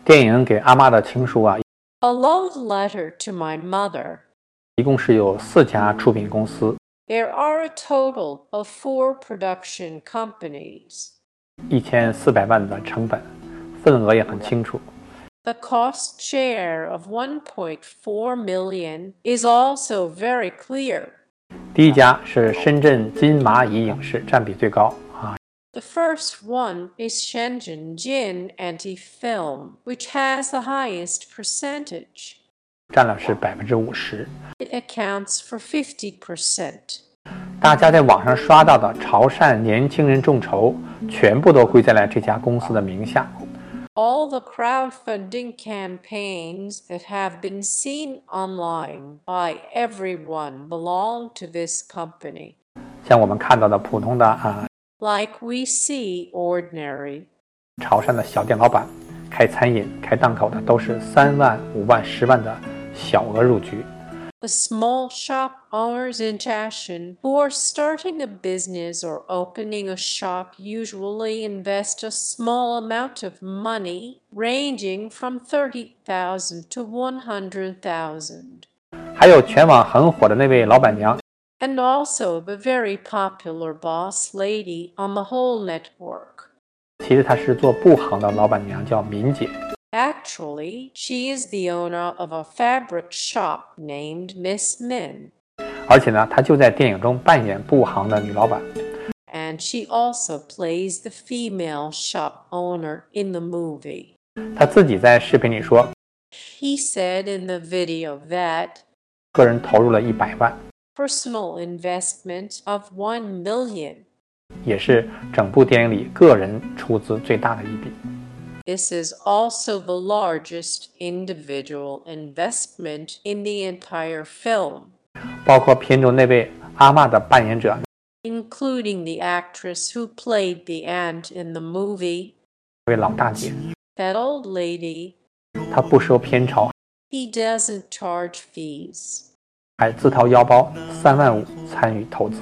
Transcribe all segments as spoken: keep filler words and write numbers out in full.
电影给阿妈的情书啊， A love letter to my mother. 一共是有四家出品公司， There are a total of four production companies. 一千四百万的成本，份额也很清楚。 The cost share of one point four million is also very clear. 第一家是深圳金蚂蚁影视，占比最高啊。 The first one is Shenzhen Jin Anti-Film, which has the highest percentage. 占了是百分之五十。 It accounts for fifty percent. 大家在网上刷到的潮汕年轻人众筹，全部都归在了这家公司的名下。 All the crowdfunding campaigns that have been seen online by everyone belong to this company. 像我们看到的普通的啊， Like we see ordinary. 潮汕的小店老板，开餐饮、开档口的都是三万、五万、十万的小额入局。 The small shop owners in Chashan who are starting a business or opening a shop usually invest a small amount of money, ranging from thirty thousand to one hundred thousand. 还有全网很火的那位老板娘， And also the very popular boss lady on the whole network. 其实她是做布行的老板娘，叫敏姐。 Actually, she is the owner of a fabric shop named Miss Min. 而且呢，她就在电影中扮演布行的女老板。 And she also plays the female shop owner in the movie. 她自己在视频里说， He said in the video that 个人投入了一百万， personal investment of one million. 也是整部电影里个人出资最大的一笔。 This is also the largest individual investment in the entire film, 包括片中那位阿嬷的扮演者， including the actress who played the aunt in the movie, 那位老大姐， that old lady. 她不收片酬， He doesn't charge fees. 还自掏腰包三万五参与投资。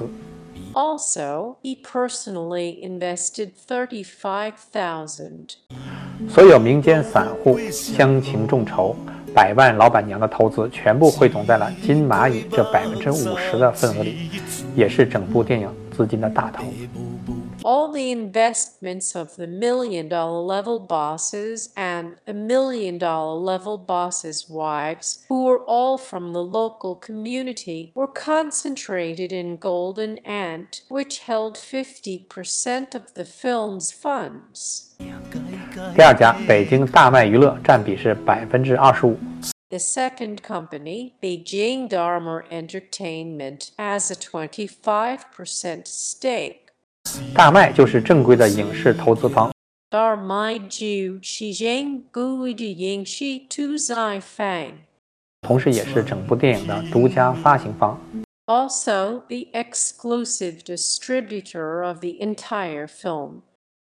Also, he personally invested thirty-five thousand. 所有民间散户乡情众筹，百万老板娘的投资全部汇总在了金蚂蚁这百分之五十的份额里，也是整部电影资金的大头。 All the investments of the million dollar level bosses and the million dollar level bosses' wives, who were all from the local community, were concentrated in Golden Ant, which held fifty percent of the film's funds. 第二家北京大麦娱乐占比是百分之二十五。 The second company, Beijing Dharma Entertainment, has a twenty-five percent stake. 大麦就是正规的影视投资方， Dharma Ju Shijing Gui Ying Shi Tu Zai Fang. 同时也是整部电影的独家发行方。 Also, the exclusive distributor of the entire film.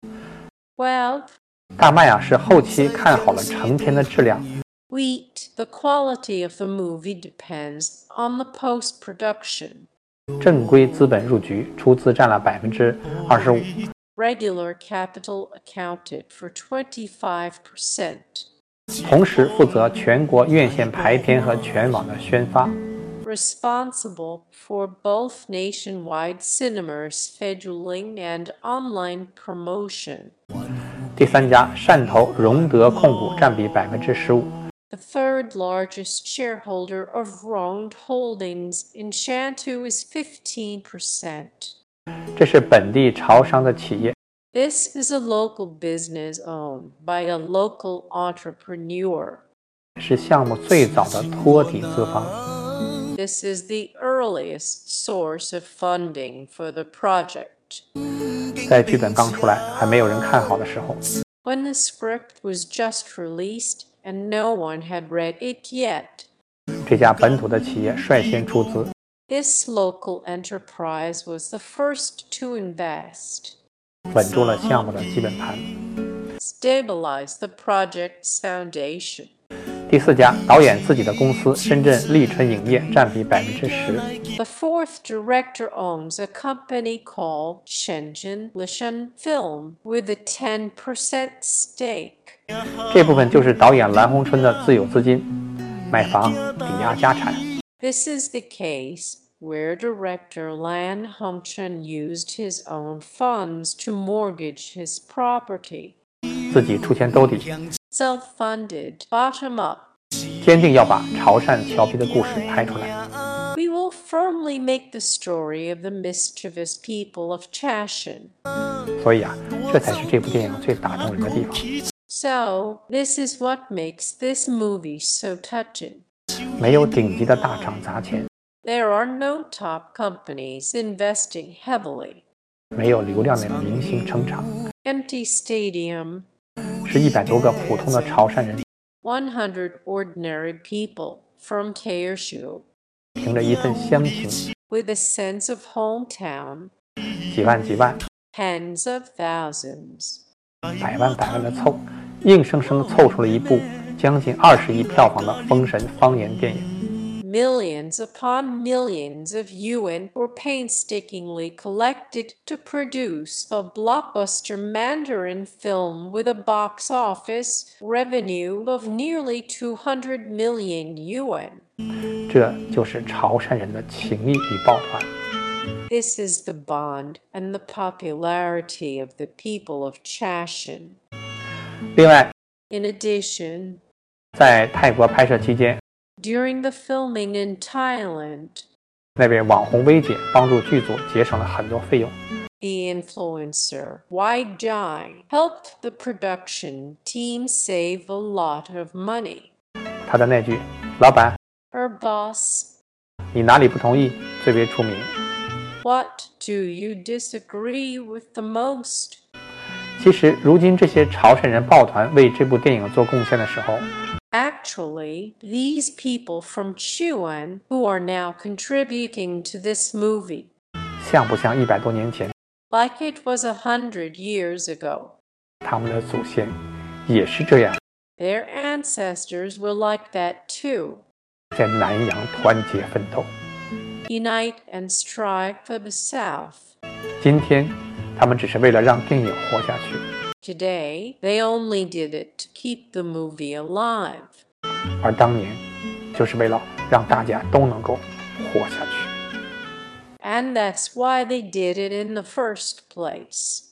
Well, 大麦啊是后期看好了成片的质量， wheat, the quality of the movie depends on the post-production. 正规资本入局，出资占了百分之二十五。 Regular capital accounted for twenty-five percent. 同时负责全国院线排片和全网的宣发。 Responsible for both nationwide cinemas scheduling and online promotion. 第三家汕头荣德控股占比百分之十五。 The third largest shareholder of Rond Holdings in Shantou is fifteen percent. 这是本地潮商的企业， This is a local business owned by a local entrepreneur. 是项目最早的托底资方。 This is the earliest source of funding for the project. 在剧本刚出来还没有人看好的时候， When the script was just released and no one had read it yet, 这家本土的企业率先出资， this local enterprise was the first to invest. 稳住了项目的基本盘。 Stabilize the project's foundation. 第四家导演自己的公司深圳立春影业占比百分之十。 The fourth director owns a company called Shenzhen Lishan Film with a ten percent stake. 这部分就是导演蓝洪春的自有资金，买房抵押家产。 This is the case where director Lan Hongchen used his own funds to mortgage his property. 自己出钱兜底， Self-funded, bottom-up. 坚定要把潮汕俏皮的故事拍出来。 We will firmly make the story of the mischievous people of Chashan. 所以啊，这才是这部电影最打动人的地方。 So, this is what makes this movie so touching. 没有顶级的大厂砸钱， There are no top companies investing heavily. 没有流量的明星撑场， Empty stadium, 是一百多个普通的潮汕人， one hundred ordinary people from Tearshu 凭着一份乡情， with a sense of hometown, 几万几万， tens of thousands. 百万百万的凑，硬生生凑出了一部将近二十亿票房的封神方言电影。 Millions upon millions of yuan were painstakingly collected to produce a blockbuster Mandarin film with a box office revenue of nearly two hundred million yuan. 这就是潮汕人的情谊与抱团。 This is the bond and the popularity of the people of Chashan. 另外， In addition, 在泰国拍摄期间， during the filming in Thailand, 那位网红薇姐帮助剧组节省了很多费用。 the influencer Wai Jai helped the production team save a lot of money. 她的那句“老板， Her boss, 你哪里不同意”最为出名。 what do you disagree with the most? 其实，如今这些潮汕人抱团为这部电影做贡献的时候， Actually, these people from Chuan who are now contributing to this movie, 像不像一百多年前 like it was a hundred years ago? 他们的祖先也是这样 Their ancestors were like that too. 在南洋团结奋斗。 Unite and strive for the South. 今天，他们只是为了让电影活下去， Today, they only did it to keep the movie alive. 而当年就是为了让大家都能够活下去。 And that's why they did it in the first place.